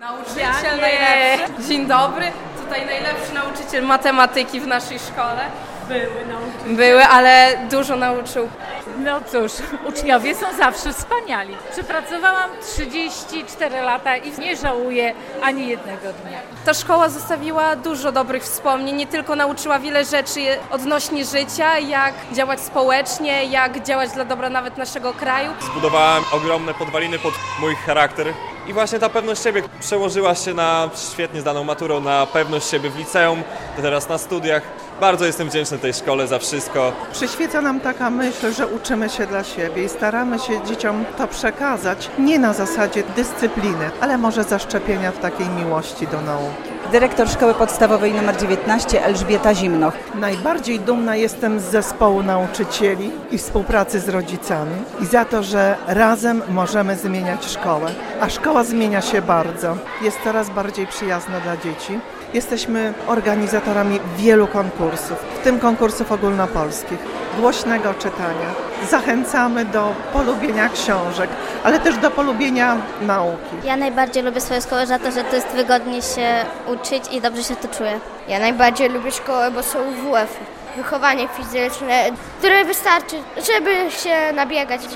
Nauczyciel najlepszy. Dzień dobry. Tutaj najlepszy nauczyciel matematyki w naszej szkole. Były, ale dużo nauczył. No cóż, uczniowie są zawsze wspaniali. Przepracowałam 34 lata i nie żałuję ani jednego dnia. Ta szkoła zostawiła dużo dobrych wspomnień, nie tylko nauczyła wiele rzeczy odnośnie życia, jak działać społecznie, jak działać dla dobra nawet naszego kraju. Zbudowałem ogromne podwaliny pod mój charakter i właśnie ta pewność siebie przełożyła się na świetnie zdaną maturą, na pewność siebie w liceum, teraz na studiach. Bardzo jestem wdzięczny tej szkole za wszystko. Przyświeca nam taka myśl, że uczymy się dla siebie i staramy się dzieciom to przekazać nie na zasadzie dyscypliny, ale może zaszczepienia w takiej miłości do nauki. Dyrektor Szkoły Podstawowej nr 19 Elżbieta Zimnoch. Najbardziej dumna jestem z zespołu nauczycieli i współpracy z rodzicami i za to, że razem możemy zmieniać szkołę. A szkoła zmienia się bardzo, jest coraz bardziej przyjazna dla dzieci. Jesteśmy organizatorami wielu konkursów, w tym konkursów ogólnopolskich, głośnego czytania. Zachęcamy do polubienia książek, ale też do polubienia nauki. Ja najbardziej lubię swoją szkołę za to, że tu jest wygodnie się uczyć i dobrze się tu czuję. Ja najbardziej lubię szkołę, bo są WF-y, wychowanie fizyczne, które wystarczy, żeby się nabiegać.